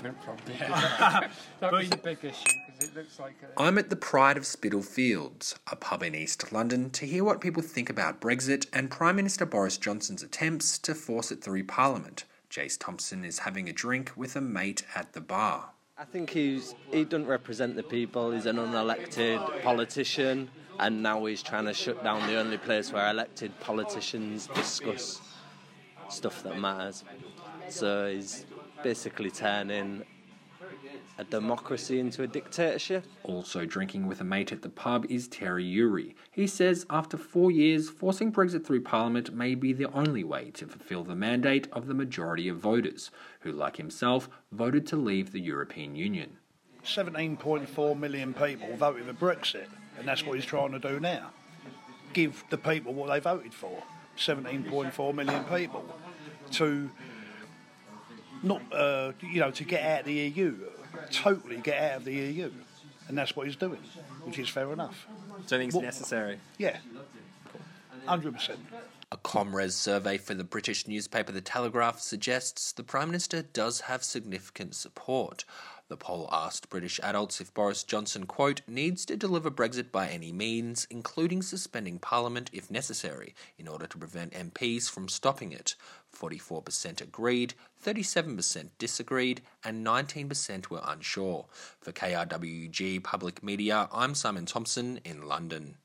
different from that. That was a big issue because it looks like I'm at the Pride of Spitalfields, a pub in East London, to hear what people think about Brexit and Prime Minister Boris Johnson's attempts to force it through Parliament. Jace Thompson is having a drink with a mate at the bar. I think he doesn't represent the people. He's an unelected politician, and now he's trying to shut down the only place where elected politicians discuss stuff that matters. So he's basically turning a democracy into a dictatorship. Also drinking with a mate at the pub is Terry Uri. He says after 4 years, forcing Brexit through Parliament may be the only way to fulfil the mandate of the majority of voters, who, like himself, voted to leave the European Union. 17.4 million people voted for Brexit, and that's what he's trying to do now. Give the people what they voted for, 17.4 million people, to not, to get out of the EU, totally get out of the EU, and that's what he's doing, which is fair enough. Do you think it's necessary? Yeah, 100%. A Comres survey for the British newspaper The Telegraph suggests the Prime Minister does have significant support. The poll asked British adults if Boris Johnson, quote, needs to deliver Brexit by any means, including suspending Parliament if necessary, in order to prevent MPs from stopping it. 44% agreed, 37% disagreed, and 19% were unsure. For KRWG Public Media, I'm Simon Thompson in London.